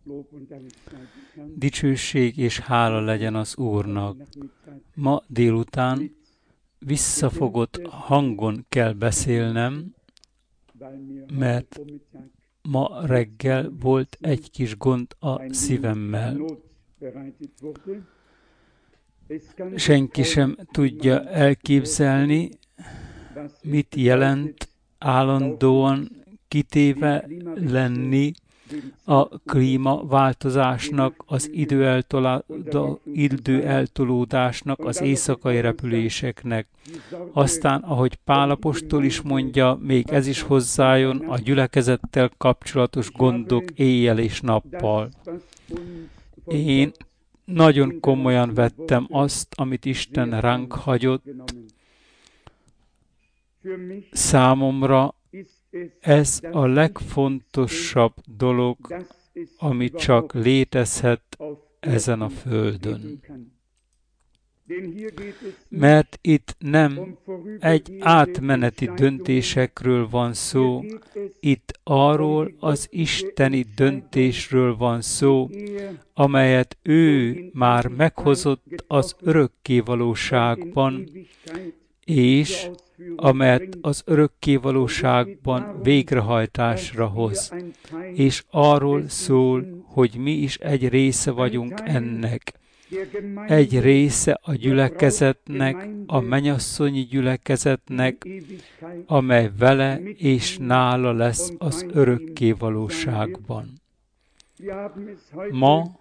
Dicsőség és hála legyen az Úrnak. Ma délután visszafogott hangon kell beszélnem, mert ma reggel volt egy kis gond a szívemmel. Senki sem tudja elképzelni, mit jelent állandóan kitéve lenni a klímaváltozásnak, az időeltolódásnak, az éjszakai repüléseknek. Aztán, ahogy Pál apostol is mondja, még ez is hozzájön a gyülekezettel kapcsolatos gondok éjjel és nappal. Én nagyon komolyan vettem azt, amit Isten ránk hagyott. Számomra ez a legfontosabb dolog, ami csak létezhet ezen a földön. Mert itt nem egy átmeneti döntésekről van szó, itt arról az isteni döntésről van szó, amelyet ő már meghozott az örökkévalóságban, és amelyet az örökkévalóságban végrehajtásra hoz. És arról szól, hogy mi is egy része vagyunk ennek. Egy része a gyülekezetnek, a mennyasszonyi gyülekezetnek, amely vele és nála lesz az örökkévalóságban. Ma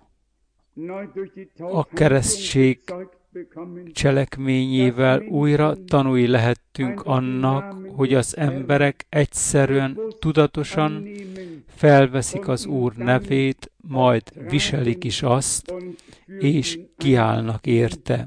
a keresztség cselekményével újra tanúi lehettünk annak, hogy az emberek egyszerűen, tudatosan felveszik az Úr nevét, majd viselik is azt, és kiállnak érte.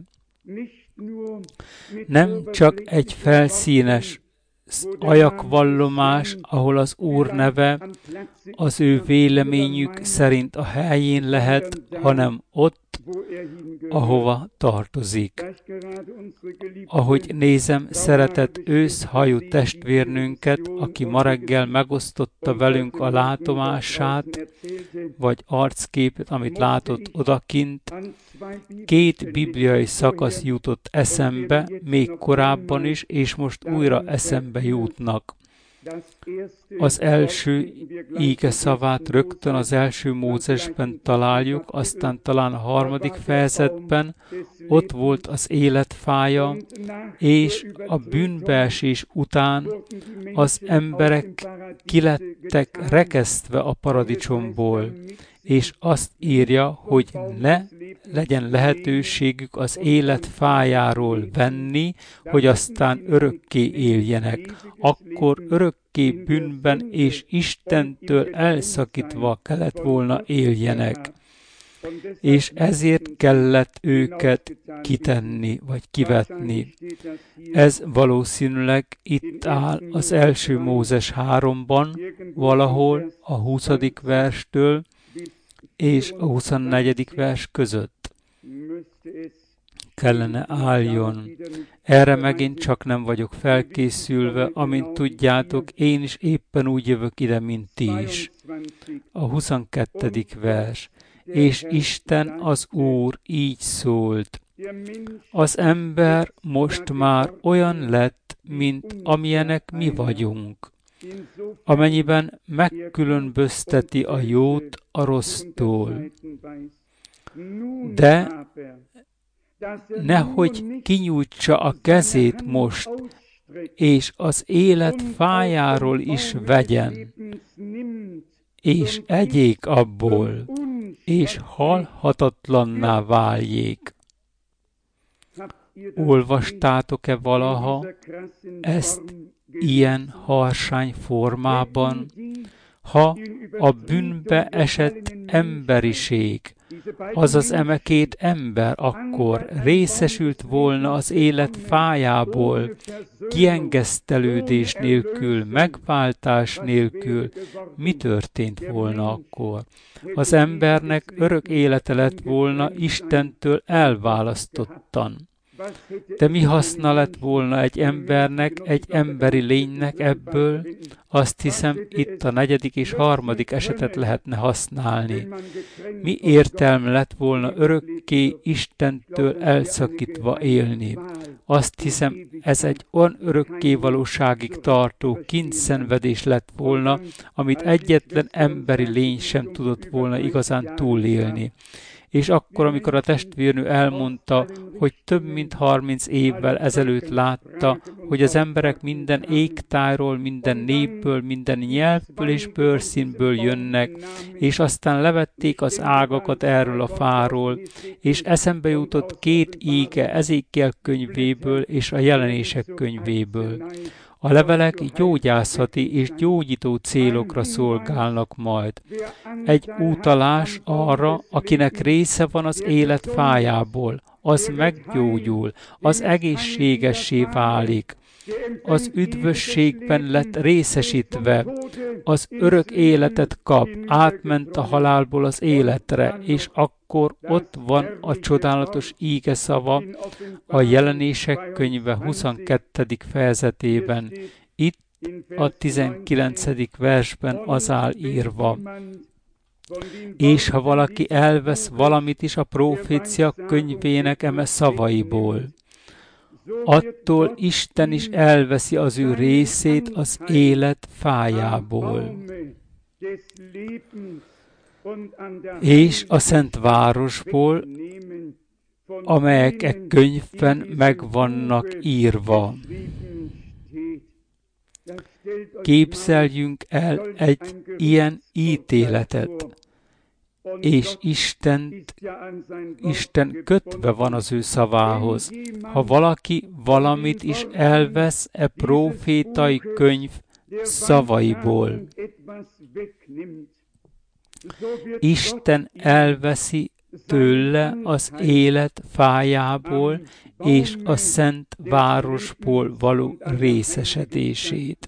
Nem csak egy felszínes ajakvallomás, ahol az Úr neve az ő véleményük szerint a helyén lehet, hanem ott, ahova tartozik. Ahogy nézem szeretett őszhajú testvérnőnket, aki ma reggel megosztotta velünk a látomását, vagy arcképet, amit látott odakint, két bibliai szakasz jutott eszembe, még korábban is, és most újra eszembe jutnak. Az első íge szavát rögtön az első Mózesben találjuk, aztán talán a harmadik fejezetben, ott volt az életfája, és a bűnbeesés után az emberek kilettek rekesztve a paradicsomból, és azt írja, hogy ne legyen lehetőségük az élet fájáról venni, hogy aztán örökké éljenek. Akkor örökké bűnben és Istentől elszakítva kellett volna éljenek. És ezért kellett őket kitenni, vagy kivetni. Ez valószínűleg itt áll az első Mózes 3-ban, valahol a 20. verstől, és a 24. vers között kellene álljon. Erre megint csak nem vagyok felkészülve, amint tudjátok, én is éppen úgy jövök ide, mint ti is. A 22. vers. És Isten az Úr így szólt. Az ember most már olyan lett, mint amilyenek mi vagyunk. Amennyiben megkülönbözteti a jót a rossztól. De nehogy kinyújtsa a kezét most, és az élet fájáról is vegyen, és egyék abból, és halhatatlanná váljék. Olvastátok-e valaha ezt ilyen harsány formában, ha a bűnbe esett emberiség, azaz eme két ember akkor részesült volna az élet fájából, kiengesztelődés nélkül, megváltás nélkül, mi történt volna akkor? Az embernek örök élete lett volna Istentől elválasztottan. De mi haszna lett volna egy embernek, egy emberi lénynek ebből? Azt hiszem, itt a 4. és 3. esetet lehetne használni. Mi értelme lett volna örökké Istentől elszakítva élni? Azt hiszem, ez egy olyan örökké valóságig tartó kíntszenvedés lett volna, amit egyetlen emberi lény sem tudott volna igazán túlélni. És akkor, amikor a testvérnő elmondta, hogy több mint 30 évvel ezelőtt látta, hogy az emberek minden égtájról, minden népből, minden nyelvből és bőrszínből jönnek, és aztán levették az ágakat erről a fáról, és eszembe jutott 2 íge Ezékiel könyvéből és a Jelenések könyvéből. A levelek gyógyászati és gyógyító célokra szolgálnak majd. Egy utalás arra, akinek része van az élet fájából, az meggyógyul, az egészségessé válik, az üdvösségben lett részesítve, az örök életet kap, átment a halálból az életre, és akkor ott van a csodálatos íge szava a Jelenések könyve 22. fejezetében. Itt a 19. versben az áll írva. És ha valaki elvesz valamit is a prófécia könyvének eme szavaiból, attól Isten is elveszi az ő részét az élet fájából. És a Szent Városból, amelyek e könyvben meg vannak írva. Képzeljünk el egy ilyen ítéletet, és Isten kötve van az ő szavához. Ha valaki valamit is elvesz e prófétai könyv szavaiból, Isten elveszi tőle az élet fájából és a Szent Városból való részesedését.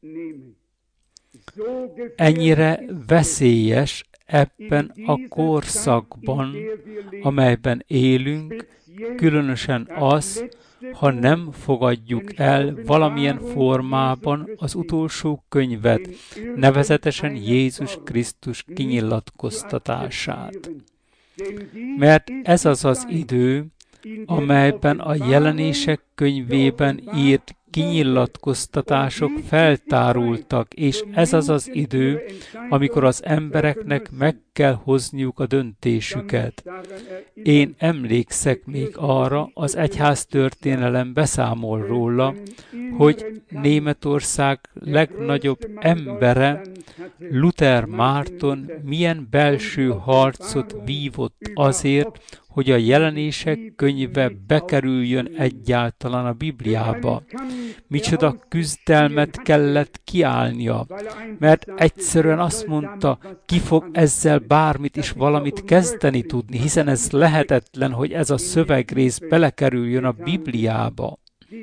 Ennyire veszélyes ebben a korszakban, amelyben élünk, különösen az, ha nem fogadjuk el valamilyen formában az utolsó könyvet, nevezetesen Jézus Krisztus kinyilatkoztatását. Mert ez az az idő, amelyben a Jelenések könyvében írt kinyilatkoztatások feltárultak, és ez az az idő, amikor az embereknek meg kell hozniuk a döntésüket. Én emlékszek még arra, az egyháztörténelem beszámol róla, hogy Németország legnagyobb embere, Luther Márton milyen belső harcot vívott azért, hogy a Jelenések könyve bekerüljön egyáltalán a Bibliába. Micsoda küzdelmet kellett kiállnia, mert egyszerűen azt mondta, ki fog ezzel bármit is valamit kezdeni tudni, hiszen ez lehetetlen, hogy ez a szövegrész belekerüljön a Bibliába.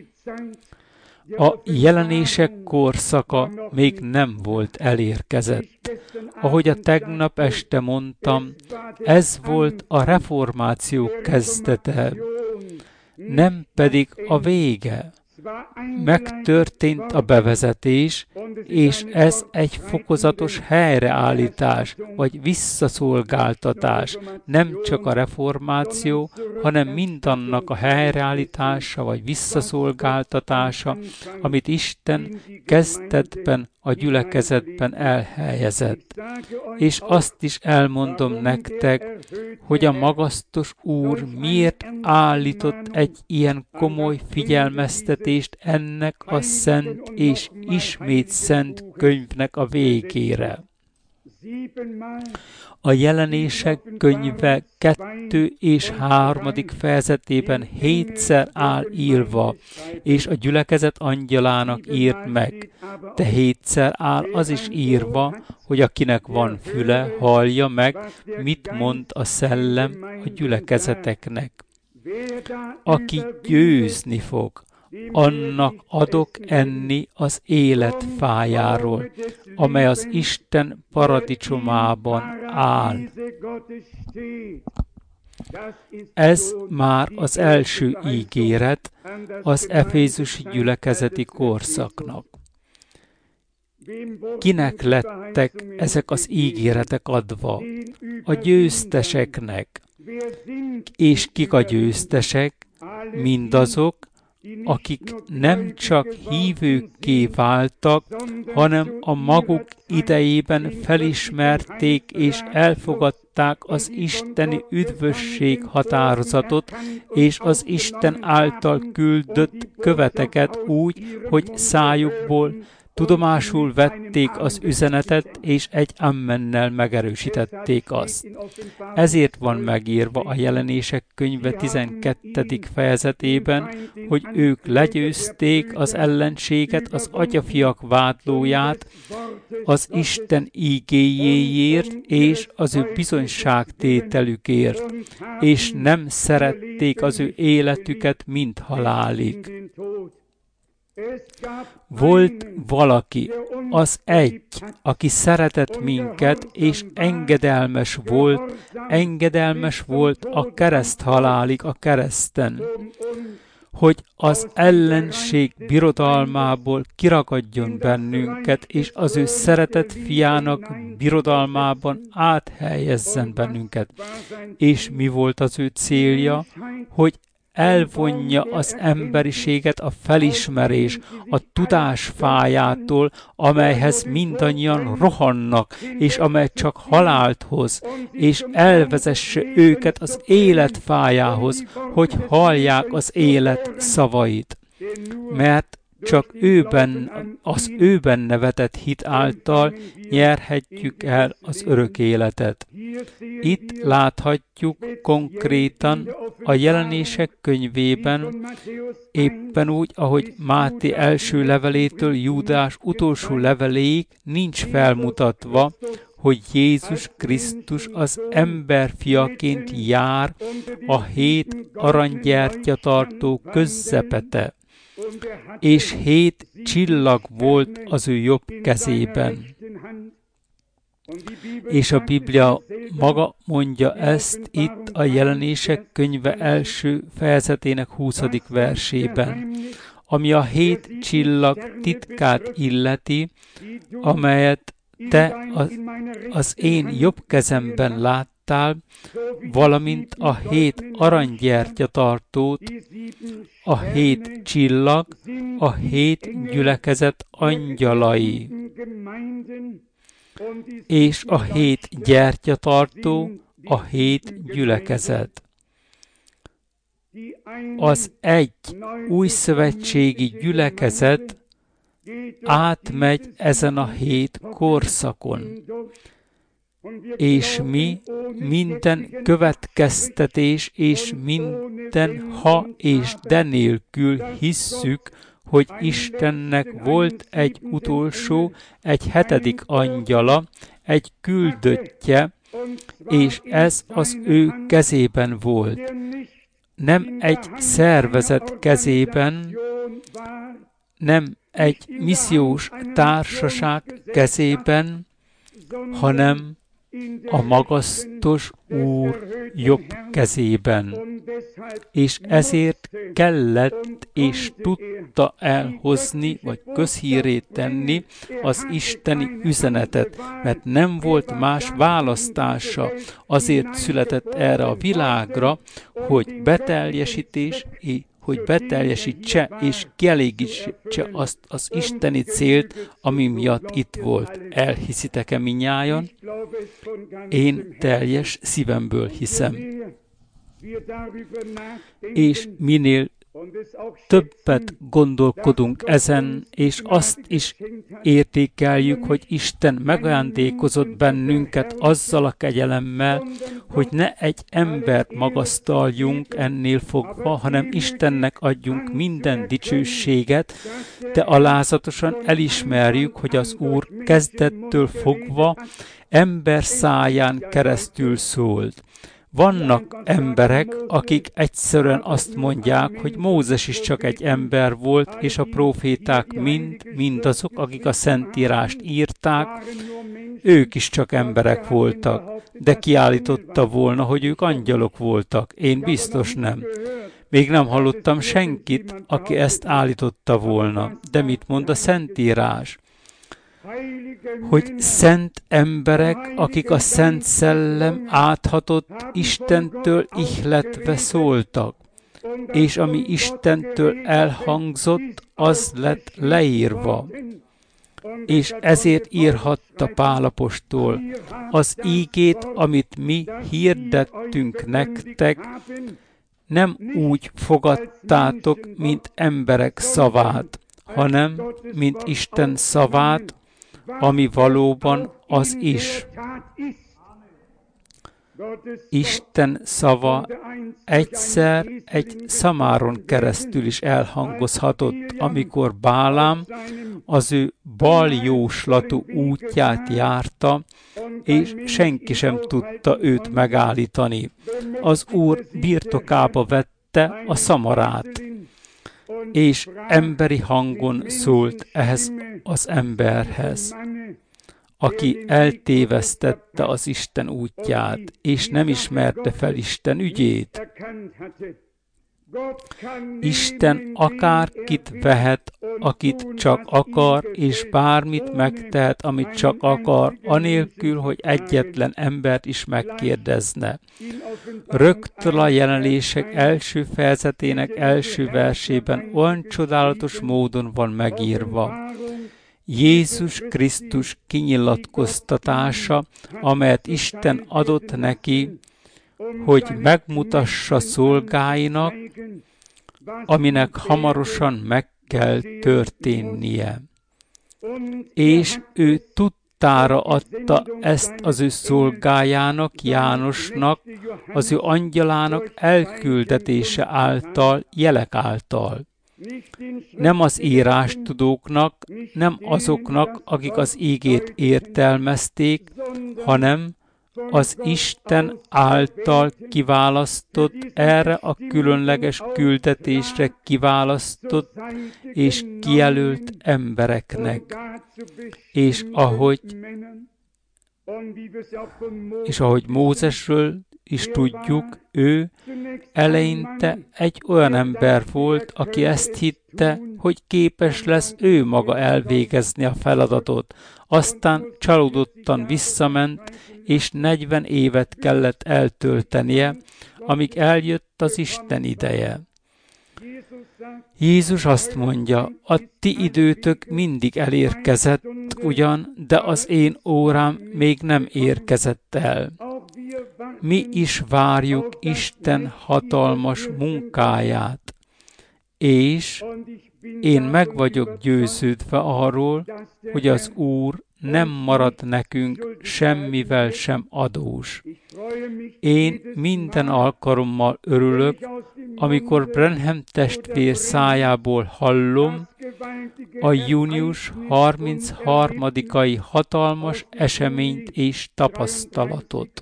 A Jelenések korszaka még nem volt elérkezett. Ahogy a tegnap este mondtam, ez volt a reformáció kezdete, nem pedig a vége. Megtörtént a bevezetés, és ez egy fokozatos helyreállítás, vagy visszaszolgáltatás, nem csak a reformáció, hanem mindannak a helyreállítása, vagy visszaszolgáltatása, amit Isten kezdetben a gyülekezetben elhelyezett. És azt is elmondom nektek, hogy a magasztos Úr miért állított egy ilyen komoly figyelmeztetést ennek a szent és ismét szent könyvnek a végére. A Jelenések könyve 2. és 3. fejezetében 7-szer áll írva, és a gyülekezet angyalának írt meg. De 7-szer áll az is írva, hogy akinek van füle, hallja meg, mit mond a szellem a gyülekezeteknek. Aki győzni fog, annak adok enni az élet fájáról, amely az Isten paradicsomában áll. Ez már az első ígéret az efézusi gyülekezeti korszaknak. Kinek lettek ezek az ígéretek adva? A győzteseknek. És kik a győztesek? Mindazok, akik nem csak hívőkké váltak, hanem a maguk idejében felismerték és elfogadták az isteni üdvösség határozatot és az Isten által küldött követeket úgy, hogy szájukból tudomásul vették az üzenetet, és egy ammennel megerősítették azt. Ezért van megírva a Jelenések könyve 12. fejezetében, hogy ők legyőzték az ellenséget, az atyafiak vádlóját, az Isten ígéjéért és az ő bizonyságtételükért, és nem szerették az ő életüket, mint halálig. Volt valaki, az egy, aki szeretett minket, és engedelmes volt a kereszthalálig a kereszten, hogy az ellenség birodalmából kiragadjon bennünket, és az ő szeretett fiának birodalmában áthelyezzen bennünket. És mi volt az ő célja? Hogy elvonja az emberiséget a felismerés, a tudás fájától, amelyhez mindannyian rohannak, és amely csak halált hoz, és elvezesse őket az élet fájához, hogy hallják az élet szavait. Mert csak az őben nevetett hit által nyerhetjük el az örök életet. Itt láthatjuk konkrétan a Jelenések könyvében, éppen úgy, ahogy Máté első levelétől Júdás utolsó leveléig nincs felmutatva, hogy Jézus Krisztus az emberfiaként jár a 7 aranygyertyatartó közzepete, és 7 csillag volt az ő jobb kezében. És a Biblia maga mondja ezt itt a Jelenések könyve első fejezetének 20. versében, ami a 7 csillag titkát illeti, amelyet te az én jobb kezemben láttál, valamint a 7 aranygyertyatartót, a 7 csillag, a 7 gyülekezet angyalai, és a 7 gyertyatartó, a 7 gyülekezet. Az egy újszövetségi gyülekezet átmegy ezen a 7 korszakon, és mi minden következtetés és minden ha és de nélkül hisszük, hogy Istennek volt egy utolsó, egy 7. angyala, egy küldöttje, és ez az ő kezében volt. Nem egy szervezet kezében, nem egy missziós társaság kezében, hanem a magasztos Úr jobb kezében. És ezért kellett és tudta elhozni, vagy közhírré tenni az isteni üzenetet, mert nem volt más választása. Azért született erre a világra, hogy beteljesítse és kielégítse azt az isteni célt, ami miatt itt volt. Elhiszitek-e minnyájan? Én teljes szívemből hiszem. És minél többet gondolkodunk ezen, és azt is értékeljük, hogy Isten megajándékozott bennünket azzal a kegyelemmel, hogy ne egy embert magasztaljunk ennél fogva, hanem Istennek adjunk minden dicsőséget, de alázatosan elismerjük, hogy az Úr kezdettől fogva ember száján keresztül szólt. Vannak emberek, akik egyszerűen azt mondják, hogy Mózes is csak egy ember volt, és a próféták mindazok, akik a Szentírást írták, ők is csak emberek voltak. De kiállította volna, hogy ők angyalok voltak. Én biztos nem. Még nem hallottam senkit, aki ezt állította volna. De mit mond a Szentírás? Hogy szent emberek, akik a Szent Szellem áthatott Istentől ihletve szóltak, és ami Istentől elhangzott, az lett leírva. És ezért írhatta Pál apostol: az ígét, amit mi hirdettünk nektek, nem úgy fogadtátok, mint emberek szavát, hanem mint Isten szavát, ami valóban az is. Isten szava egyszer egy szamáron keresztül is elhangozhatott, amikor Bálám az ő baljóslatú útját járta, és senki sem tudta őt megállítani. Az Úr birtokába vette a szamarát, és emberi hangon szólt ehhez az emberhez, aki eltévesztette az Isten útját, és nem ismerte fel Isten ügyét. Isten akárkit vehet, akit csak akar, és bármit megtehet, amit csak akar, anélkül, hogy egyetlen embert is megkérdezne. Rögtön a Jelenések első fejezetének első versében olyan csodálatos módon van megírva: Jézus Krisztus kinyilatkoztatása, amelyet Isten adott neki, hogy megmutassa szolgáinak, aminek hamarosan meg kell történnie. És ő tudtára adta ezt az ő szolgájának, Jánosnak, az ő angyalának elküldetése által, jelek által. Nem az írástudóknak, nem azoknak, akik az ígét értelmezték, hanem az Isten által kiválasztott, erre a különleges küldetésre kiválasztott és kijelölt embereknek. És ahogy Mózesről is tudjuk, ő eleinte egy olyan ember volt, aki ezt hitte, hogy képes lesz ő maga elvégezni a feladatot. Aztán csalódottan visszament, és 40 évet kellett eltöltenie, amíg eljött az Isten ideje. Jézus azt mondja: a ti időtök mindig elérkezett ugyan, de az én órám még nem érkezett el. Mi is várjuk Isten hatalmas munkáját, és én meg vagyok győződve arról, hogy az Úr nem marad nekünk semmivel sem adós. Én minden alkalommal örülök, amikor Branham testvér szájából hallom a június 33-ai hatalmas eseményt és tapasztalatot.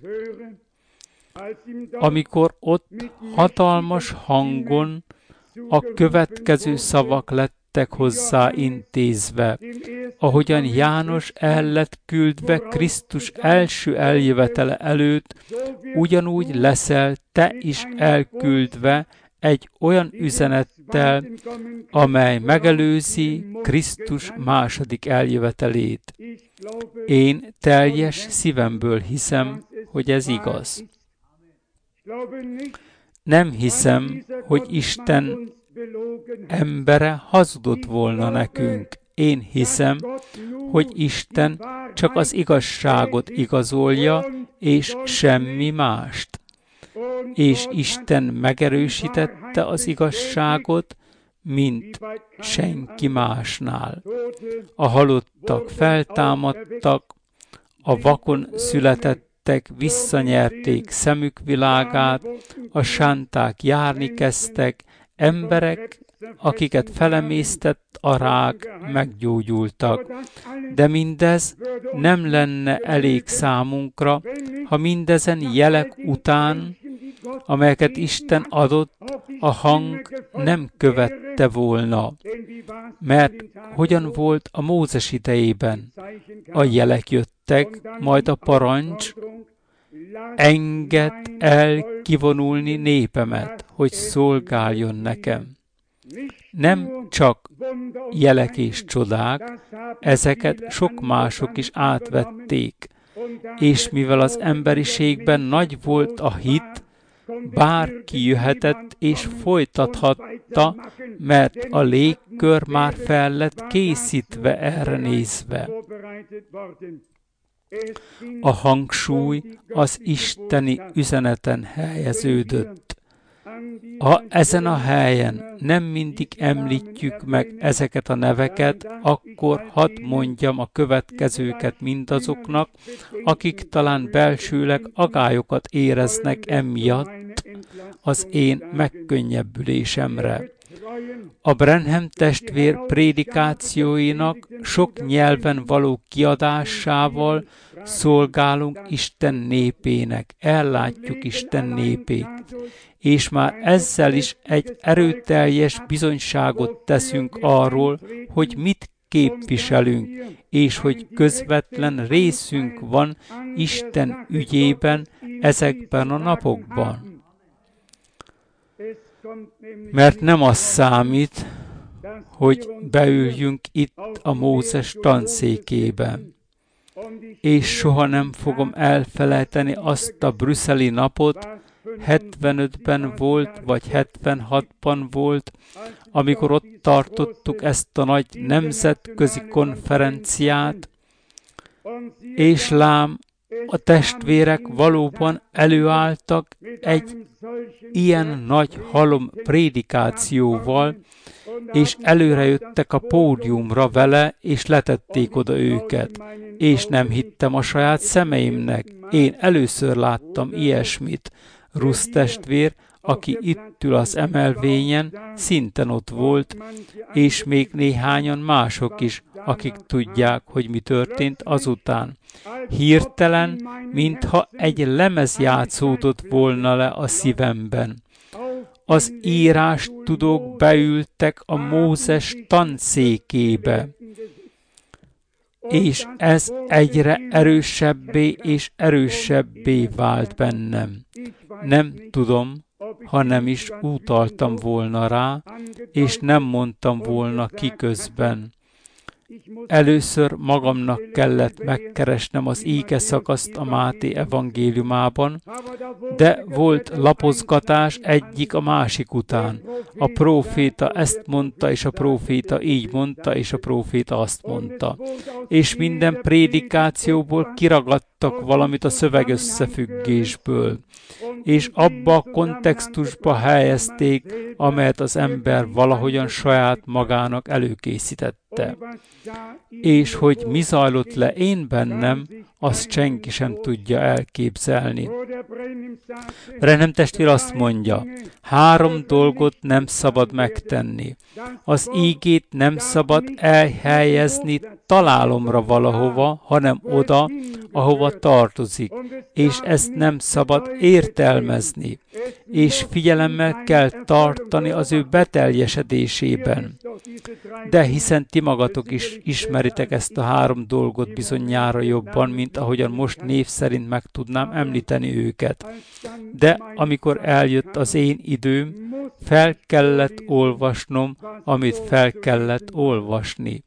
Amikor ott hatalmas hangon a következő szavak lettek hozzá intézve, ahogyan János el lett küldve Krisztus első eljövetele előtt, ugyanúgy leszel te is elküldve egy olyan üzenettel, amely megelőzi Krisztus második eljövetelét. Én teljes szívemből hiszem, hogy ez igaz. Nem hiszem, hogy Isten embere hazudott volna nekünk. Én hiszem, hogy Isten csak az igazságot igazolja, és semmi mást. És Isten megerősítette az igazságot, mint senki másnál. A halottak feltámadtak, a vakon születettek visszanyerték szemük világát, a sánták járni kezdtek, emberek, akiket felemésztett a rák, meggyógyultak. De mindez nem lenne elég számunkra, ha mindezen jelek után amelyeket Isten adott, a hang nem követte volna. Mert hogyan volt a Mózes idejében? A jelek jöttek, majd a parancs, engedd el kivonulni népemet, hogy szolgáljon nekem. Nem csak jelek és csodák, ezeket sok mások is átvették, és mivel az emberiségben nagy volt a hit, bárki jöhetett és folytathatta, mert a légkör már fel lett készítve erre nézve. A hangsúly az isteni üzeneten helyeződött. Ha ezen a helyen nem mindig említjük meg ezeket a neveket, akkor hadd mondjam a következőket mindazoknak, akik talán belsőleg agályokat éreznek emiatt az én megkönnyebbülésemre. A Branham testvér prédikációinak sok nyelven való kiadásával szolgálunk Isten népének, ellátjuk Isten népét, és már ezzel is egy erőteljes bizonyságot teszünk arról, hogy mit képviselünk, és hogy közvetlen részünk van Isten ügyében ezekben a napokban. Mert nem az számít, hogy beüljünk itt a Mózes tanszékébe. És soha nem fogom elfelejteni azt a brüsszeli napot, 75-ben volt, vagy 76-ban volt, amikor ott tartottuk ezt a nagy nemzetközi konferenciát, és lám, a testvérek valóban előálltak egy ilyen nagy halom prédikációval, és előrejöttek a pódiumra vele, és letették oda őket. És nem hittem a saját szemeimnek. Én először láttam ilyesmit. Rusz testvér, aki itt ül az emelvényen, szintén ott volt, és még néhányan mások is, akik tudják, hogy mi történt azután. Hirtelen, mintha egy lemez játszódott volna le a szívemben. Az írástudók beültek a Mózes tanszékébe, és ez egyre erősebbé és erősebbé vált bennem. Nem tudom, ha nem is utaltam volna rá, és nem mondtam volna ki közben. Először magamnak kellett megkeresnem az íge szakaszt a Máté evangéliumában, de volt lapozgatás egyik a másik után. A próféta ezt mondta, és a próféta így mondta, és a próféta azt mondta. És minden prédikációból kiragadtak valamit a szövegösszefüggésből, és abba a kontextusba helyezték, amelyet az ember valahogyan saját magának előkészítette. És hogy mi zajlott le én bennem, azt senki sem tudja elképzelni. Branham testvér azt mondja, 3 dolgot nem szabad megtenni. Az ígét nem szabad elhelyezni találomra valahova, hanem oda, ahova tartozik, és ezt nem szabad értelmezni, és figyelemmel kell tartani az ő beteljesedésében. De hiszen ti magatok is ismeritek ezt a 3 dolgot bizonyára jobban, mint ahogyan most név szerint meg tudnám említeni őket. De amikor eljött az én időm, fel kellett olvasnom, amit fel kellett olvasni.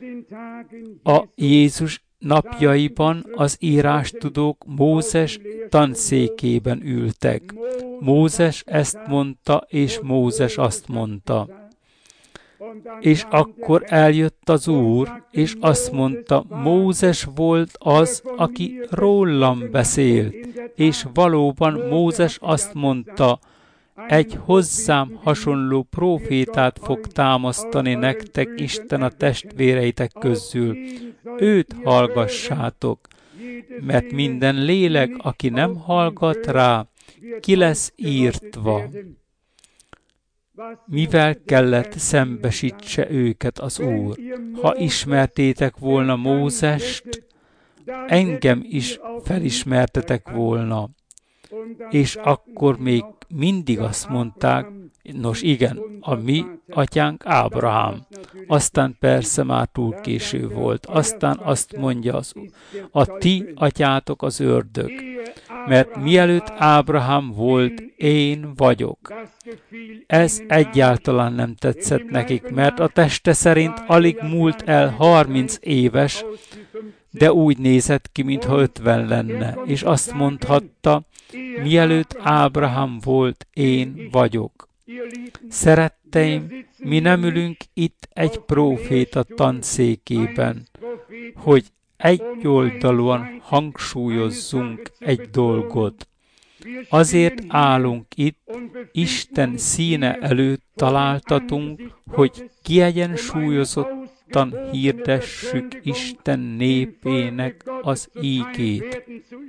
A Jézus napjaiban az írástudók Mózes tanszékében ültek. Mózes ezt mondta, és Mózes azt mondta. És akkor eljött az Úr, és azt mondta, Mózes volt az, aki rólam beszélt. És valóban Mózes azt mondta, egy hozzám hasonló prófétát fog támasztani nektek Isten a testvéreitek közül. Őt hallgassátok, mert minden lélek, aki nem hallgat rá, ki lesz írtva. Mivel kellett szembesítse őket az Úr? Ha ismertétek volna Mózest, engem is felismertetek volna. és akkor még mindig azt mondták, nos igen, a mi atyánk Ábrahám. Aztán persze már túl késő volt. Aztán azt mondja, a ti atyátok az ördög, mert mielőtt Ábrahám volt, én vagyok. Ez egyáltalán nem tetszett nekik, mert a teste szerint alig múlt el 30 éves, de úgy nézett ki, mintha 50 lenne, és azt mondhatta, mielőtt Ábrahám volt, én vagyok. Szeretteim, mi nem ülünk itt egy próféta tanszékében, hogy egyoldalúan hangsúlyozzunk egy dolgot. Azért állunk itt, Isten színe előtt találtatunk, hogy kiegyensúlyozottan hirdessük Isten népének az ígét.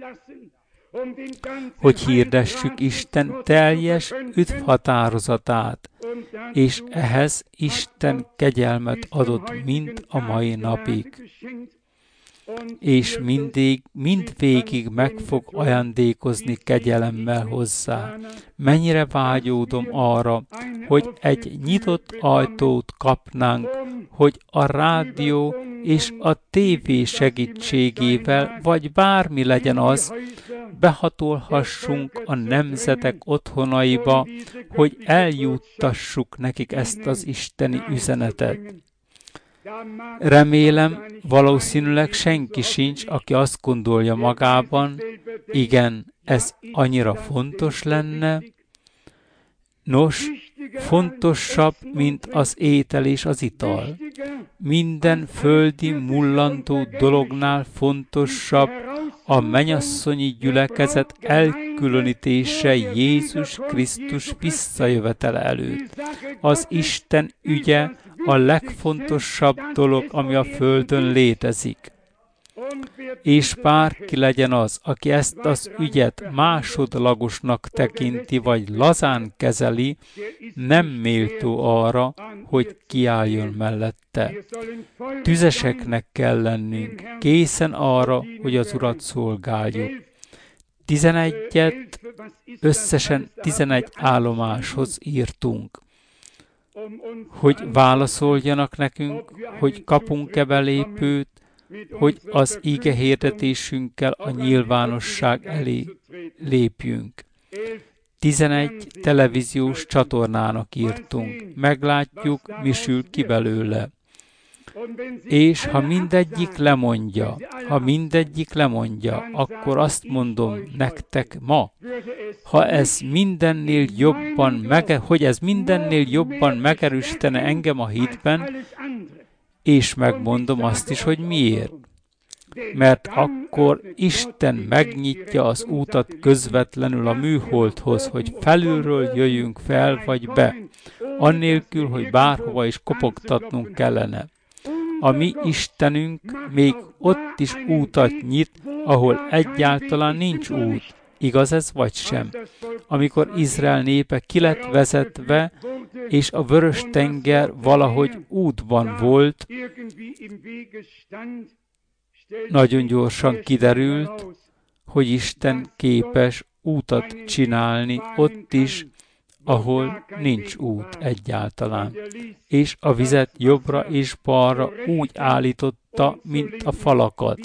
Hogy hirdessük Isten teljes üdvhatározatát, és ehhez Isten kegyelmet adott mind a mai napig, és mindvégig meg fog ajándékozni kegyelemmel hozzá. Mennyire vágyódom arra, hogy egy nyitott ajtót kapnánk, hogy a rádió és a tévé segítségével, vagy bármi legyen az, behatolhassunk a nemzetek otthonaiba, hogy eljuttassuk nekik ezt az isteni üzenetet. Remélem, valószínűleg senki sincs, aki azt gondolja magában, igen, ez annyira fontos lenne. Nos, fontosabb, mint az étel és az ital. Minden földi mullandó dolognál fontosabb a mennyasszonyi gyülekezet elkülönítése Jézus Krisztus visszajövetele előtt. Az Isten ügye a legfontosabb dolog, ami a földön létezik. És bárki legyen az, aki ezt az ügyet másodlagosnak tekinti, vagy lazán kezeli, nem méltó arra, hogy kiálljon mellette. Tüzeseknek kell lennünk, készen arra, hogy az Urat szolgáljuk. 11-et, összesen 11 állomáshoz írtunk. Hogy válaszoljanak nekünk, hogy kapunk-e belépőt, hogy az ige hirdetésünkkel a nyilvánosság elé lépjünk. 11 televíziós csatornának írtunk. Meglátjuk, mi sül ki belőle. És ha mindegyik lemondja, akkor azt mondom nektek ma, hogy ez mindennél jobban megerősítene engem a hitben, és megmondom azt is, hogy miért. Mert akkor Isten megnyitja az útat közvetlenül a műholdhoz, hogy felülről jöjjünk fel vagy be, annélkül, hogy bárhova is kopogtatnunk kellene. A mi Istenünk még ott is útat nyit, ahol egyáltalán nincs út. Igaz ez vagy sem? Amikor Izrael népe ki lett vezetve, és a Vörös-tenger valahogy útban volt, nagyon gyorsan kiderült, hogy Isten képes útat csinálni ott is, ahol nincs út egyáltalán. És a vizet jobbra és balra úgy állította, mint a falakat.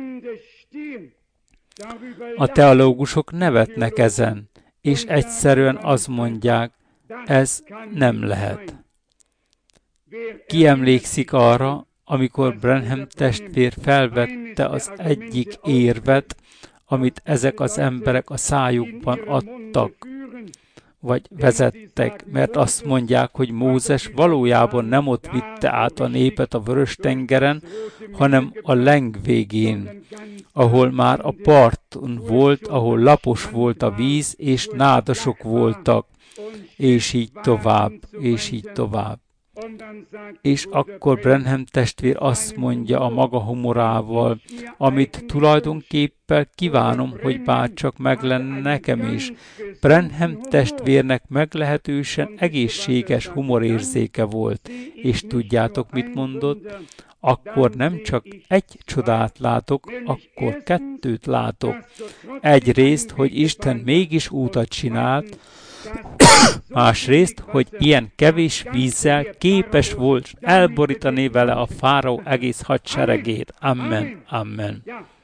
A teológusok nevetnek ezen, és egyszerűen azt mondják, ez nem lehet. Ki emlékszik arra, amikor Branham testvér felvette az egyik érvet, amit ezek az emberek a szájukban adtak, vagy vezettek, mert azt mondják, hogy Mózes valójában nem ott vitte át a népet a Vörös-tengeren, hanem a leng végén, ahol már a parton volt, ahol lapos volt a víz, és nádasok voltak, és így tovább, és így tovább. És akkor Branham testvér azt mondja a maga humorával, amit tulajdonképpen kívánom, hogy bárcsak meg lenne nekem is. Branham testvérnek meglehetősen egészséges humorérzéke volt. És tudjátok, mit mondott? akkor nem csak egy csodát látok, akkor kettőt látok. Egyrészt, hogy Isten mégis útat csinált, másrészt, hogy ilyen kevés vízzel képes volt elborítani vele a fáraó egész hadseregét. Amen, amen.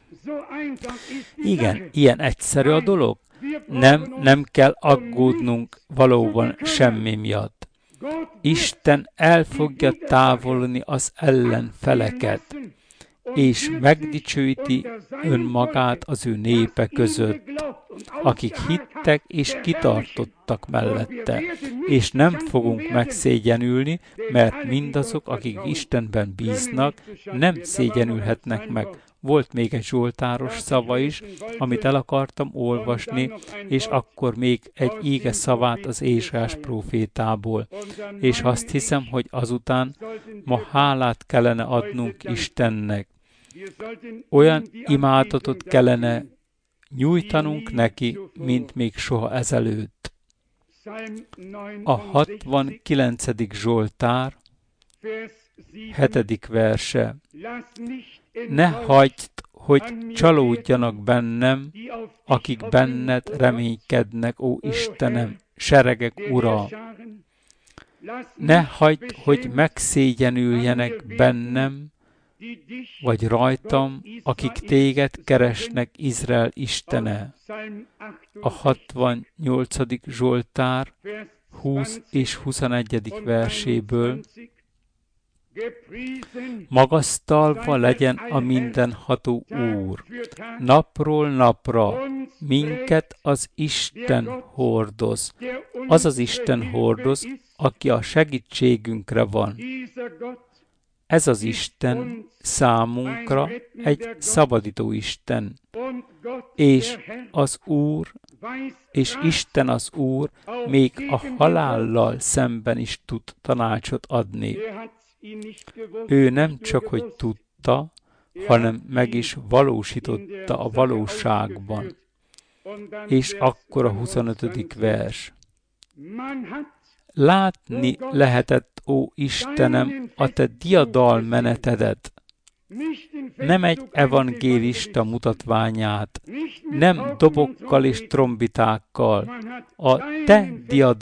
Igen, ilyen egyszerű a dolog. Nem kell aggódnunk valóban semmi miatt. Isten el fogja távolni az ellenfeleket, és megdicsőíti önmagát az ő népe között, akik hittek és kitartottak mellette, és nem fogunk megszégyenülni, mert mindazok, akik Istenben bíznak, nem szégyenülhetnek meg. Volt még egy zsoltáros szava is, amit el akartam olvasni, és akkor még egy íge szavát az Ézsaiás prófétából. És azt hiszem, hogy azután ma hálát kellene adnunk Istennek. Olyan imádatot kellene nyújtanunk neki, mint még soha ezelőtt. A 69. Zsoltár 7. verse. Ne hagyd, hogy csalódjanak bennem, akik benned reménykednek, ó Istenem, seregek ura. Ne hagyd, hogy megszégyenüljenek bennem, vagy rajtam, akik téged keresnek, Izrael Istene. A 68. Zsoltár 20 és 21. verséből. Magasztalva legyen a mindenható Úr, napról napra minket az Isten hordoz. Az az Isten hordoz, aki a segítségünkre van. Ez az Isten számunkra egy szabadító Isten. És az Úr, és Isten az Úr még a halállal szemben is tud tanácsot adni. Ő nem csak, hogy tudta, hanem meg is valósította a valóságban. És akkor a 25. vers. Látni lehetett, ó Istenem, a te diadalmenetedet, nem egy evangélista mutatványát, nem dobokkal és trombitákkal, a te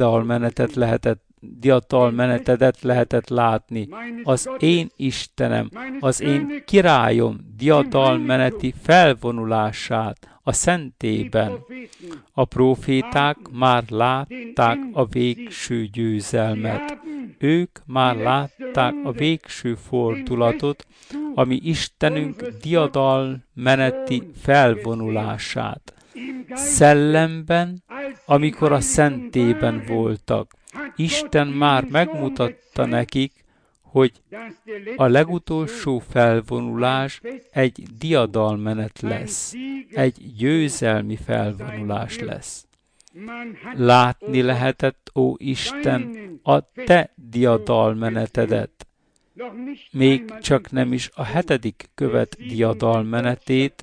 diadalmenetedet lehetett látni, az én Istenem, az én királyom diadalmeneti felvonulását a szentében. A próféták már látták a végső győzelmet. Ők már látták a végső fordulatot, ami Istenünk diadalmeneti felvonulását. Szellemben, amikor a szentében voltak, Isten már megmutatta nekik, hogy a legutolsó felvonulás egy diadalmenet lesz, egy győzelmi felvonulás lesz. Látni lehetett, ó Isten, a te diadalmenetedet, még csak nem is a 7. követ diadalmenetét,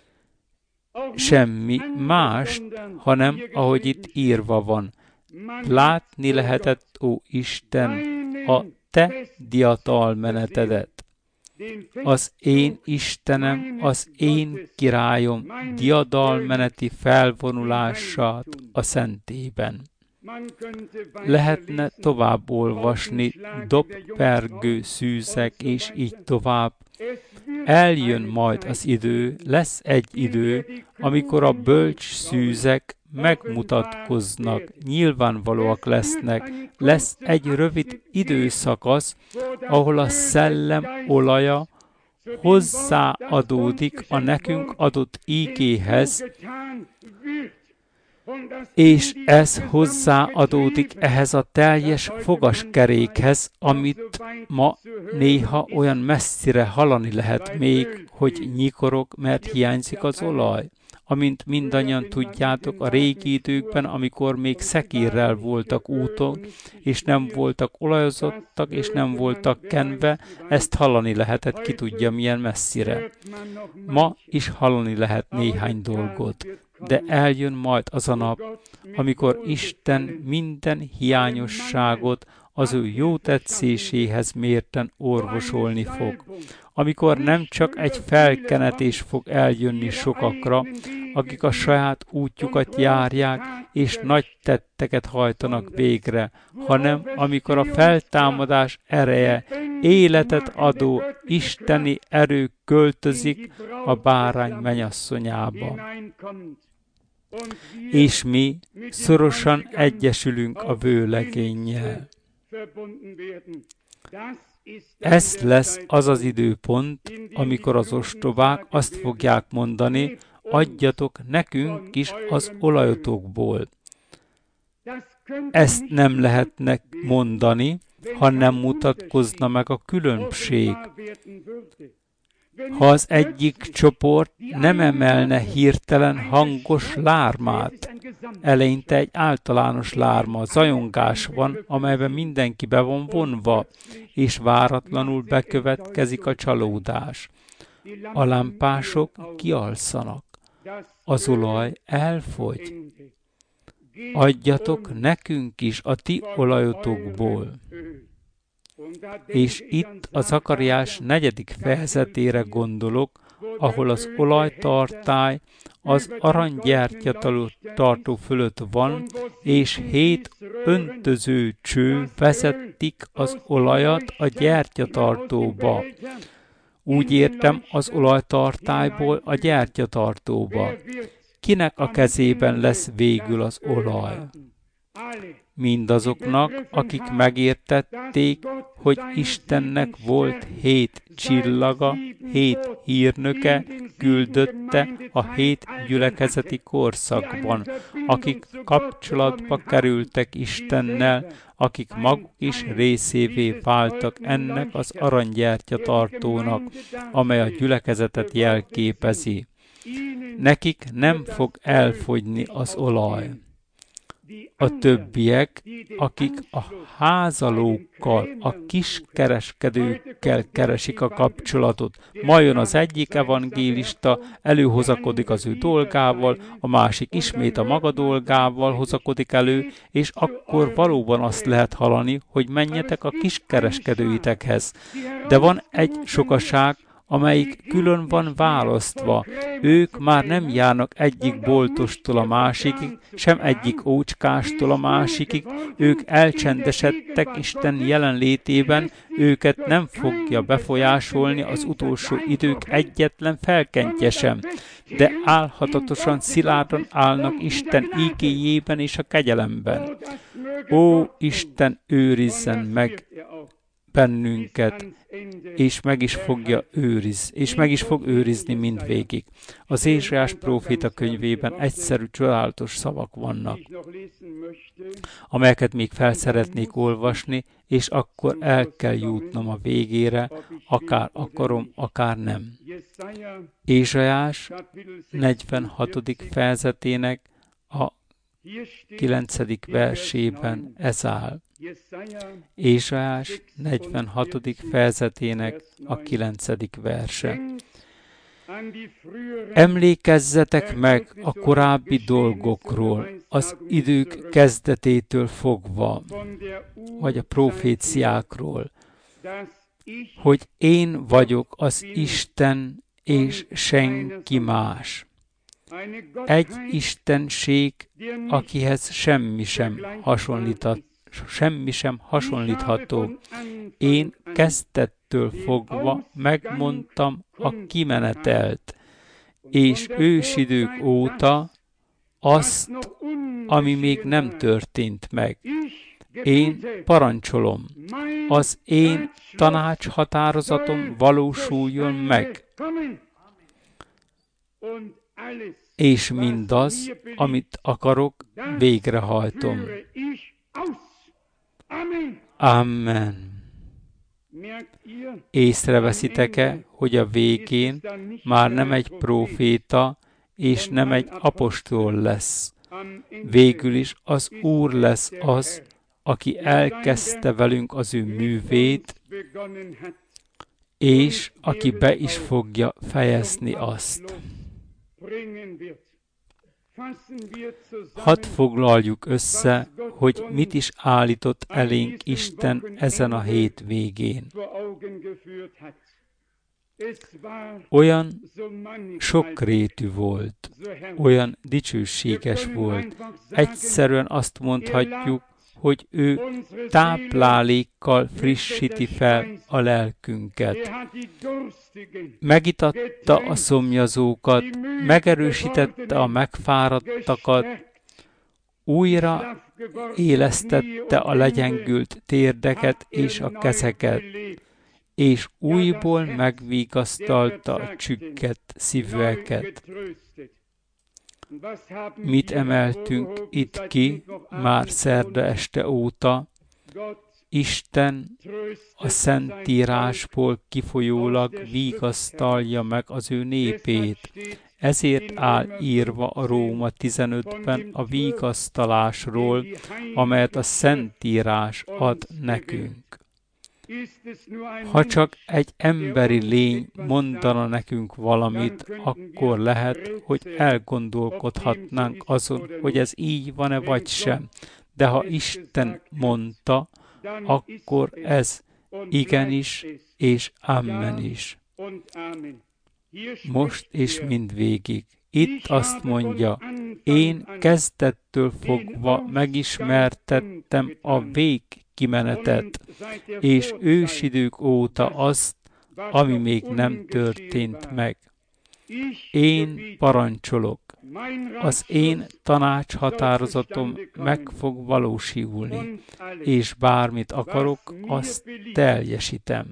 semmi mást, hanem ahogy itt írva van. Látni lehetett, ó Isten, a te diadalmenetedet. Az én Istenem, az én királyom diadalmeneti felvonulását a szentében. Lehetne tovább olvasni, dobpergő szűzek, és így tovább. Eljön majd az idő, lesz egy idő, amikor a bölcs szűzek megmutatkoznak, nyilvánvalóak lesznek. Lesz egy rövid időszakasz, ahol a szellem olaja hozzáadódik a nekünk adott ígéhez, és ez hozzáadódik ehhez a teljes fogaskerékhez, amit ma néha olyan messzire hallani lehet még, hogy nyikorog, mert hiányzik az olaj. Amint mindannyian tudjátok, a régi időkben, amikor még szekírrel voltak úton, és nem voltak olajozottak, és nem voltak kenve, ezt hallani lehetett, ki tudja milyen messzire. Ma is hallani lehet néhány dolgot, de eljön majd az a nap, amikor Isten minden hiányosságot az ő jó tetszéséhez mérten orvosolni fog. Amikor nem csak egy felkenetés fog eljönni sokakra, akik a saját útjukat járják, és nagy tetteket hajtanak végre, hanem amikor a feltámadás ereje, életet adó isteni erő költözik a bárány mennyasszonyába. És mi szorosan egyesülünk a vőlegénnyel. Ez lesz az az időpont, amikor az ostobák azt fogják mondani, adjatok nekünk is az olajotokból. Ezt nem lehetne mondani, ha nem mutatkozna meg a különbség. Ha az egyik csoport nem emelne hirtelen hangos lármát, eleinte egy általános lárma, zajongás van, amelyben mindenki be van vonva, és váratlanul bekövetkezik a csalódás. A lámpások kialszanak, az olaj elfogy. Adjatok nekünk is a ti olajotokból. És itt a Zakariás 4. fejezetére gondolok, ahol az olajtartály az aranygyertyatartó fölött van, és 7 öntöző cső vezetik az olajat a gyertyatartóba. Úgy értem, az olajtartályból a gyertyatartóba. Kinek a kezében lesz végül az olaj? Mindazoknak, akik megértették, hogy Istennek volt 7 csillaga, 7 hírnöke, küldötte a 7 gyülekezeti korszakban, akik kapcsolatba kerültek Istennel, akik maguk is részévé váltak ennek az aranygyertyatartónak, amely a gyülekezetet jelképezi. Nekik nem fog elfogyni az olaj. A többiek, akik a házalókkal, a kiskereskedőkkel keresik a kapcsolatot. Ma jön az egyik evangélista, előhozakodik az ő dolgával, a másik ismét a maga dolgával hozakodik elő, és akkor valóban azt lehet hallani, hogy menjetek a kiskereskedőitekhez. De van egy sokaság, amelyik külön van választva. Ők már nem járnak egyik boltostól a másikig, sem egyik ócskástól a másikig, ők elcsendesedtek Isten jelenlétében, őket nem fogja befolyásolni az utolsó idők egyetlen felkentje sem, de álhatatosan szilárdan állnak Isten ígéjében és a kegyelemben. Ó, Isten, őrizzen meg bennünket, és meg is fog őrizni mindvégig. Az Ézsaiás próféta könyvében egyszerű, csodálatos szavak vannak, amelyeket még fel szeretnék olvasni, és akkor el kell jutnom a végére, akár akarom, akár nem. Ézsaiás 46. fejezetének a 9. versében ez áll. Ézsaiás 46. fejezetének a 9. verse. Emlékezzetek meg a korábbi dolgokról, az idők kezdetétől fogva, vagy a proféciákról, hogy én vagyok az Isten és senki más. Egy istenség, akihez semmi sem hasonlítható. Én kezdettől fogva megmondtam a kimenetelt, és ősidők óta azt, ami még nem történt meg. Én parancsolom, az én tanácshatározatom valósuljon meg, és mindaz, amit akarok, végrehajtom. Amen. Észreveszitek-e, hogy a végén már nem egy próféta és nem egy apostol lesz. Végül is az Úr lesz az, aki elkezdte velünk az ő művét, és aki be is fogja fejezni azt. Hadd foglaljuk össze, hogy mit is állított elénk Isten ezen a hétvégén. Olyan sokrétű volt, olyan dicsőséges volt. Egyszerűen azt mondhatjuk, hogy ő táplálékkal frissíti fel a lelkünket. Megitatta a szomjazókat, megerősítette a megfáradtakat, újra élesztette a legyengült térdeket és a kezeket, és újból megvigasztalta a csüggett szívűeket. Mit emeltünk itt ki már szerda este óta? Isten a Szentírásból kifolyólag vigasztalja meg az ő népét. Ezért áll írva a Róma 15-ben a vigasztalásról, amelyet a Szentírás ad nekünk. Ha csak egy emberi lény mondana nekünk valamit, akkor lehet, hogy elgondolkodhatnánk azon, hogy ez így van-e vagy sem. De ha Isten mondta, akkor ez igenis és amen is. Most és mindvégig. Itt azt mondja, én kezdettől fogva megismertettem a végkimenetet, és ősidők óta azt, ami még nem történt meg. Én parancsolok, az én tanácshatározatom meg fog valósulni, és bármit akarok, azt teljesítem.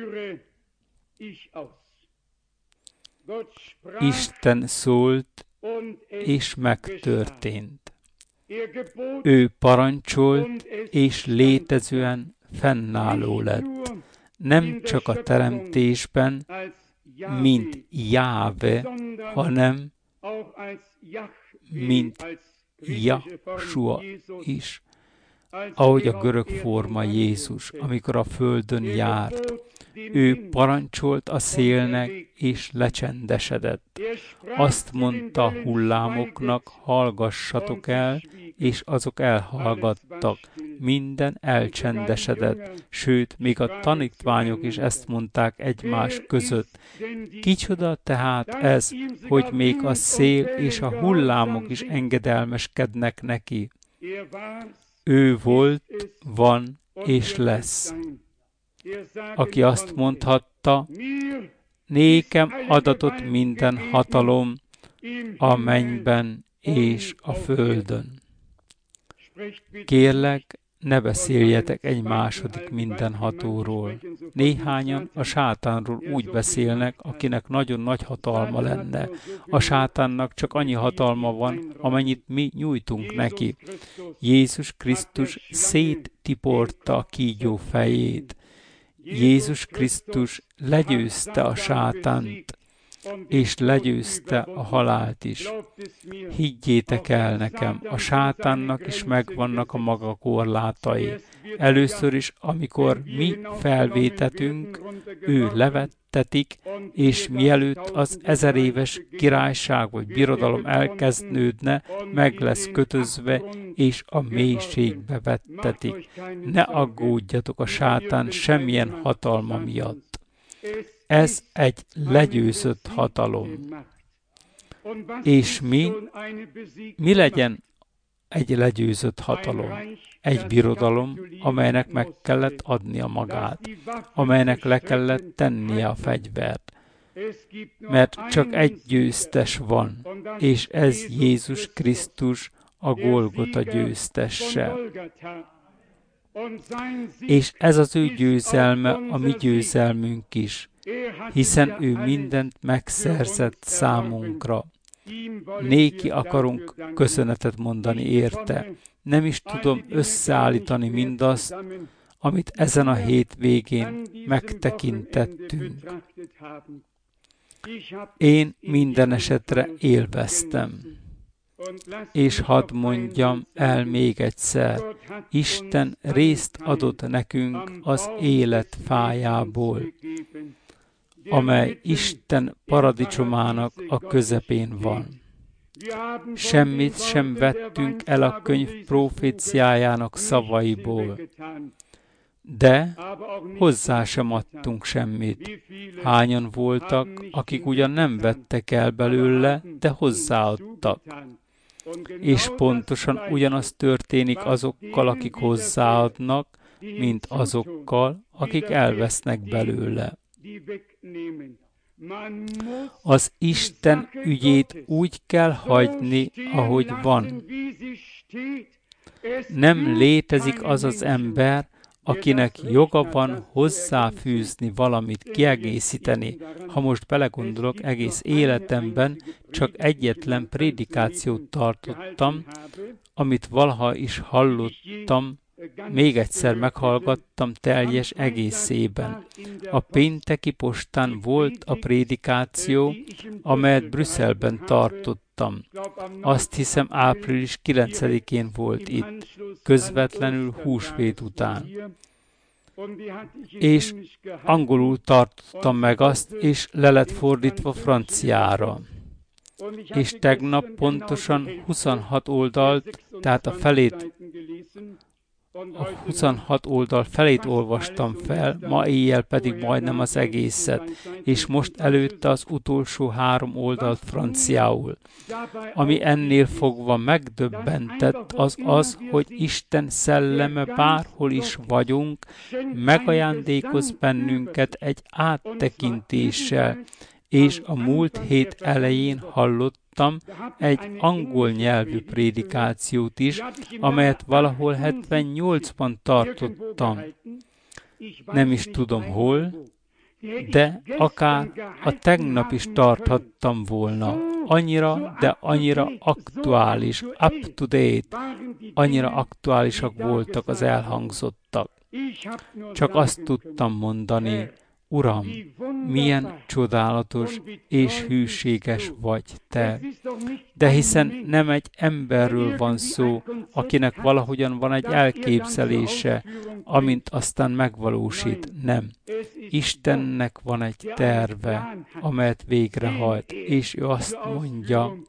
Isten szólt, és megtörtént. Ő parancsolt, és létezően fennálló lett. Nem csak a teremtésben, mint Jáve, hanem mint Jahsua is, ahogy a görög forma Jézus, amikor a földön járt. Ő parancsolt a szélnek, és lecsendesedett. Azt mondta a hullámoknak, hallgassatok el, és azok elhallgattak. Minden elcsendesedett, sőt, még a tanítványok is ezt mondták egymás között. Kicsoda tehát ez, hogy még a szél és a hullámok is engedelmeskednek neki. Ő volt, van és lesz. Aki azt mondhatta, nékem adatott minden hatalom a mennyben és a földön. Kérlek, ne beszéljetek egy második mindenhatóról. Néhányan a sátánról úgy beszélnek, akinek nagyon nagy hatalma lenne. A sátánnak csak annyi hatalma van, amennyit mi nyújtunk neki. Jézus Krisztus széttiporta a kígyó fejét. Jézus Krisztus legyőzte a sátánt, és legyőzte a halált is. Higgyétek el nekem, a sátánnak is megvannak a maga korlátai. Először is, amikor mi felvétetünk, ő levettetik, és mielőtt az 1000 éves királyság vagy birodalom elkezdődne, meg lesz kötözve, és a mélységbe vettetik. Ne aggódjatok a sátán semmilyen hatalma miatt. Ez egy legyőzött hatalom. És mi legyen egy legyőzött hatalom? Egy birodalom, amelynek meg kellett adnia magát, amelynek le kellett tennie a fegyvert. Mert csak egy győztes van, és ez Jézus Krisztus, a Golgota győztesse. És ez az ő győzelme, a mi győzelmünk is, hiszen ő mindent megszerzett számunkra. Néki akarunk köszönetet mondani érte. Nem is tudom összeállítani mindazt, amit ezen a hétvégén megtekintettünk. Én minden esetre élveztem. És hadd mondjam el még egyszer, Isten részt adott nekünk az élet fájából, amely Isten paradicsomának a közepén van. Semmit sem vettünk el a könyv proféciájának szavaiból, de hozzá sem adtunk semmit. Hányan voltak, akik ugyan nem vettek el belőle, de hozzáadtak. És pontosan ugyanaz történik azokkal, akik hozzáadnak, mint azokkal, akik elvesznek belőle. Az Isten ügyét úgy kell hagyni, ahogy van. Nem létezik az az ember, akinek joga van hozzáfűzni valamit, kiegészíteni. Ha most belegondolok, egész életemben csak egyetlen prédikációt tartottam, amit valaha is hallottam, még egyszer meghallgattam teljes egészében. A pénteki postán volt a prédikáció, amelyet Brüsszelben tartottam. Azt hiszem április 9-én volt itt, közvetlenül húsvét után. És angolul tartottam meg azt, és le lett fordítva franciára. És tegnap pontosan 26 oldalt, tehát a 26 oldal felét olvastam fel, ma éjjel pedig majdnem az egészet, és most előtte az utolsó 3 oldalt franciául. Ami ennél fogva megdöbbentett, az, hogy Isten szelleme bárhol is vagyunk, megajándékoz bennünket egy áttekintéssel, és a múlt hét elején hallottam egy angol nyelvű prédikációt is, amelyet valahol 78-ban tartottam. Nem is tudom hol, de akár a tegnap is tarthattam volna. Annyira aktuális, up to date, annyira aktuálisak voltak az elhangzottak. Csak azt tudtam mondani, Uram, milyen csodálatos és hűséges vagy Te. De hiszen nem egy emberről van szó, akinek valahogyan van egy elképzelése, amint aztán megvalósít. Nem. Istennek van egy terve, amelyet végrehajt, és ő azt mondja,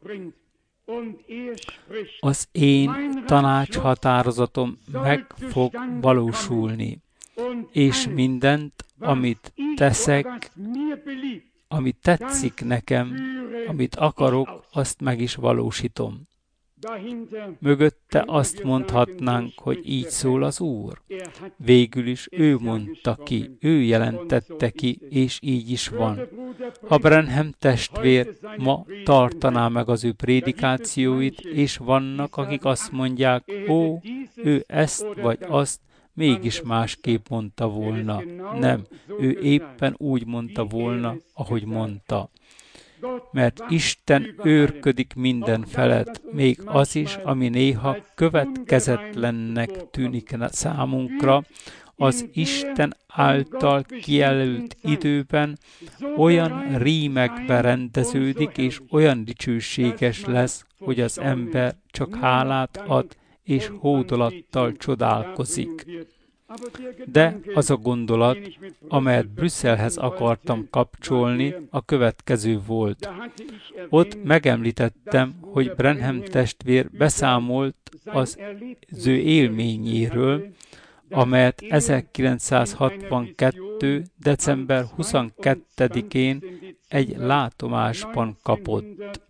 az én tanácshatározatom meg fog valósulni, és mindent, amit teszek, amit tetszik nekem, amit akarok, azt meg is valósítom. Mögötte azt mondhatnánk, hogy így szól az Úr. Végül is ő mondta ki, ő jelentette ki, és így is van. Ha Branham testvér ma tartaná meg az ő prédikációit, és vannak, akik azt mondják, ó, ő ezt vagy azt, mégis másképp mondta volna. Nem, ő éppen úgy mondta volna, ahogy mondta. Mert Isten őrködik minden felett, még az is, ami néha következetlennek tűnik számunkra, az Isten által kijelölt időben olyan rímekbe rendeződik, és olyan dicsőséges lesz, hogy az ember csak hálát ad, és hódolattal csodálkozik. De az a gondolat, amelyet Brüsszelhez akartam kapcsolni, a következő volt. Ott megemlítettem, hogy Branham testvér beszámolt az ő élményéről, amelyet 1962. december 22-én egy látomásban kapott.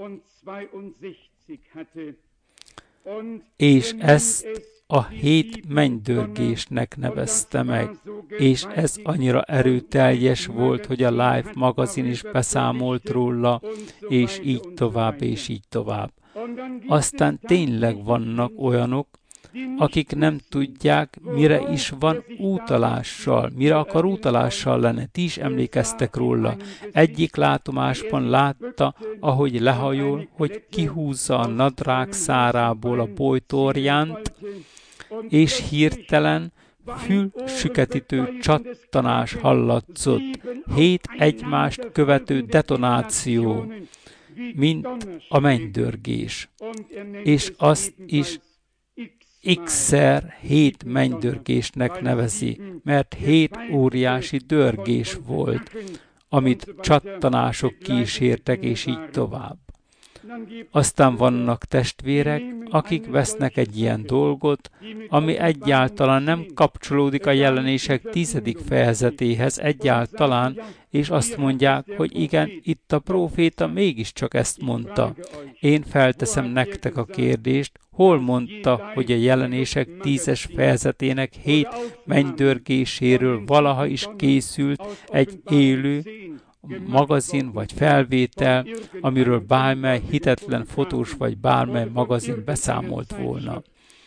És ezt a 7 mennydörgésnek nevezte meg, és ez annyira erőteljes volt, hogy a Life magazin is beszámolt róla, és így tovább, és így tovább. Aztán tényleg vannak olyanok, akik nem tudják, mire is van útalással, mire akar útalással lenni. Ti is emlékeztek róla. Egyik látomásban látta, ahogy lehajol, hogy kihúzza a nadrág szárából a bojtorjánt, és hirtelen fülsüketítő csattanás hallatszott. 7 egymást követő detonáció, mint a mennydörgés. És azt is X-szer 7 mennydörgésnek nevezi, mert 7 óriási dörgés volt, amit csattanások kísértek, és így tovább. Aztán vannak testvérek, akik vesznek egy ilyen dolgot, ami egyáltalán nem kapcsolódik a Jelenések 10. fejezetéhez egyáltalán, és azt mondják, hogy igen, itt a próféta mégiscsak ezt mondta. Én felteszem nektek a kérdést, hol mondta, hogy a Jelenések 10. fejezetének 7 mennydörgéséről valaha is készült egy élő magazin vagy felvétel, amiről bármely hitetlen fotós vagy bármely magazin beszámolt volna.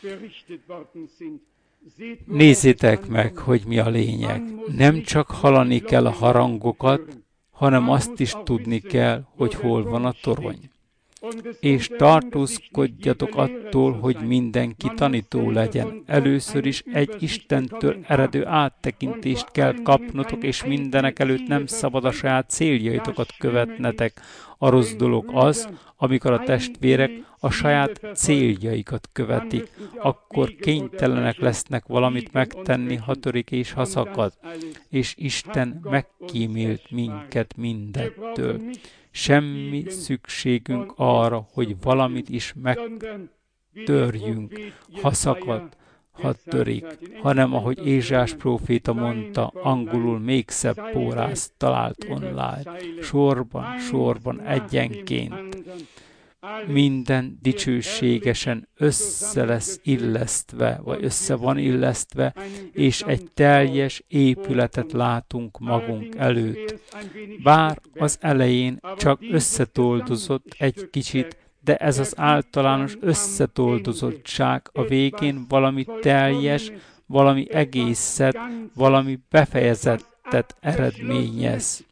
Nézzétek meg, hogy mi a lényeg. Nem csak hallani kell a harangokat, hanem azt is tudni kell, hogy hol van a torony. És tartózkodjatok attól, hogy mindenki tanító legyen. Először is egy Istentől eredő áttekintést kell kapnotok, és mindenek előtt nem szabad a saját céljaitokat követnetek. A rossz dolog az, amikor a testvérek a saját céljaikat követik, akkor kénytelenek lesznek valamit megtenni, ha törik és ha szakad. És Isten megkímélt minket mindettől. Semmi szükségünk arra, hogy valamit is megtörjünk, ha szakad, ha törik, hanem ahogy Ézsás próféta mondta, angolul még szebb pórász talált online, sorban, egyenként. Minden dicsőségesen össze lesz illesztve, vagy össze van illesztve, és egy teljes épületet látunk magunk előtt. Bár az elején csak összetoldozott egy kicsit, de ez az általános összetoldozottság a végén valami teljes, valami egészet, valami befejezettet eredményez.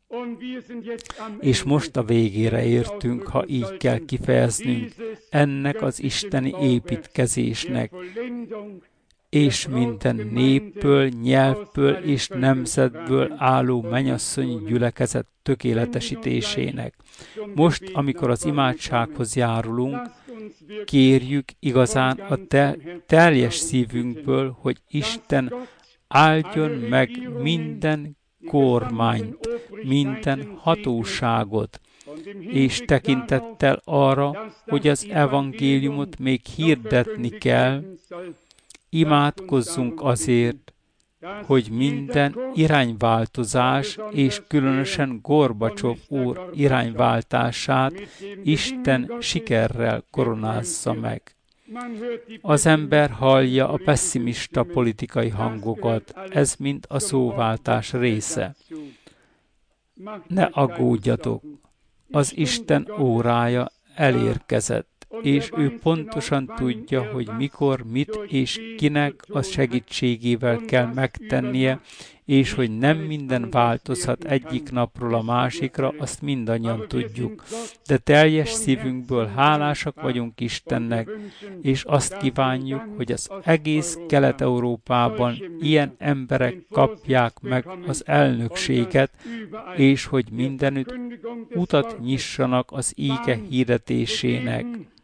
És most a végére értünk, ha így kell kifejeznünk, ennek az isteni építkezésnek, és minden népből, nyelvből és nemzetből álló mennyasszonyi gyülekezet tökéletesítésének. Most, amikor az imádsághoz járulunk, kérjük igazán a teljes szívünkből, hogy Isten áldjon meg minden kormányt, minden hatóságot, és tekintettel arra, hogy az evangéliumot még hirdetni kell, imádkozzunk azért, hogy minden irányváltozás, és különösen Gorbacsov úr irányváltását Isten sikerrel koronázza meg. Az ember hallja a pesszimista politikai hangokat, ez mind a szóváltás része. Ne aggódjatok, az Isten órája elérkezett, és ő pontosan tudja, hogy mikor, mit és kinek a segítségével kell megtennie, és hogy nem minden változhat egyik napról a másikra, azt mindannyian tudjuk. De teljes szívünkből hálásak vagyunk Istennek, és azt kívánjuk, hogy az egész Kelet-Európában ilyen emberek kapják meg az elnökséget, és hogy mindenütt utat nyissanak az íge hirdetésének,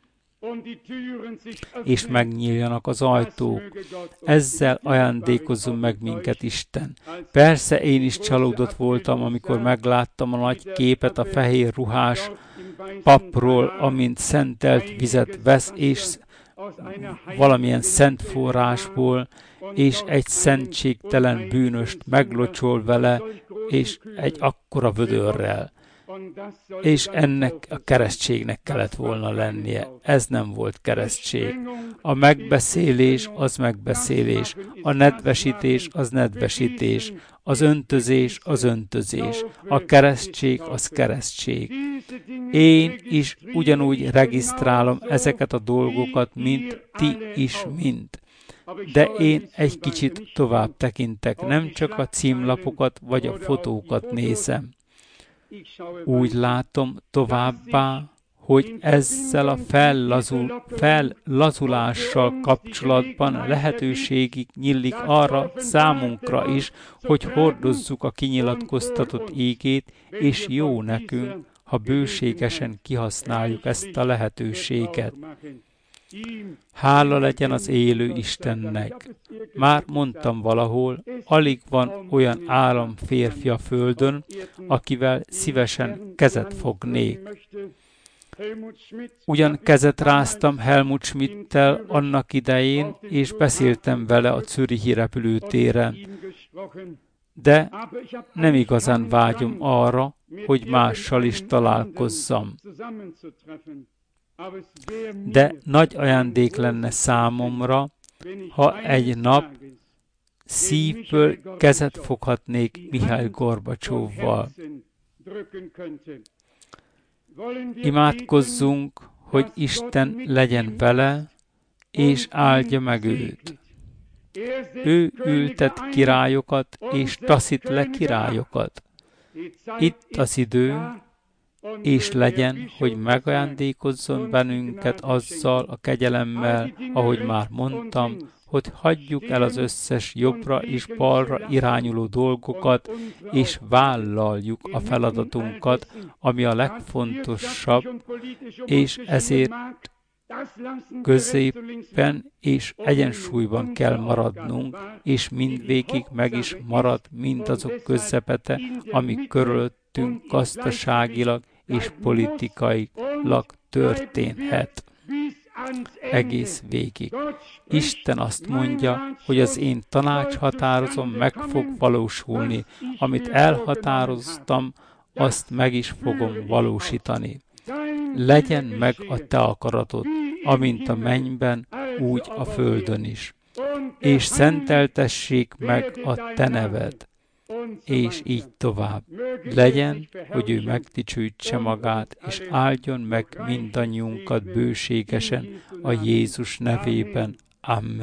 és megnyíljanak az ajtók. Ezzel ajándékozzon meg minket Isten. Persze én is csalódott voltam, amikor megláttam a nagy képet a fehér ruhás papról, amint szentelt vizet vesz, és valamilyen szent forrásból, és egy szentségtelen bűnöst meglocsol vele, és egy akkora vödörrel. És ennek a keresztségnek kellett volna lennie. Ez nem volt keresztség. A megbeszélés az megbeszélés, a nedvesítés az nedvesítés, az öntözés az öntözés, a keresztség az keresztség. Én is ugyanúgy regisztrálom ezeket a dolgokat, mint ti is mind. De én egy kicsit tovább tekintek, nem csak a címlapokat vagy a fotókat nézem. Úgy látom továbbá, hogy ezzel a fellazulással kapcsolatban lehetőségig nyílik arra számunkra is, hogy hordozzuk a kinyilatkoztatott ígét, és jó nekünk, ha bőségesen kihasználjuk ezt a lehetőséget. Hála legyen az élő Istennek. Már mondtam valahol, alig van olyan államférfi a földön, akivel szívesen kezet fognék. Ugyan kezet ráztam Helmut Schmidttel annak idején, és beszéltem vele a zürichi repülőtéren, de nem igazán vágyom arra, hogy mással is találkozzam. De nagy ajándék lenne számomra, ha egy nap szívből kezet foghatnék Mihail Gorbacsovval. Imádkozzunk, hogy Isten legyen vele, és áldja meg őt. Ő ültet királyokat, és taszít le királyokat. Itt az idő, és legyen, hogy megajándékozzon bennünket azzal a kegyelemmel, ahogy már mondtam, hogy hagyjuk el az összes jobbra és balra irányuló dolgokat, és vállaljuk a feladatunkat, ami a legfontosabb, és ezért középen és egyensúlyban kell maradnunk, és mindvégig meg is marad mindazok közepete, ami körülöttünk gazdaságilag és politikailag történhet. Egész végig. Isten azt mondja, hogy az én tanácshatározatom meg fog valósulni. Amit elhatároztam, azt meg is fogom valósítani. Legyen meg a te akaratod, amint a mennyben, úgy a földön is. És szenteltessék meg a te neved. És így tovább. Legyen, hogy ő megdicsőítse magát, és áldjon meg mindannyiunkat bőségesen a Jézus nevében. Amen.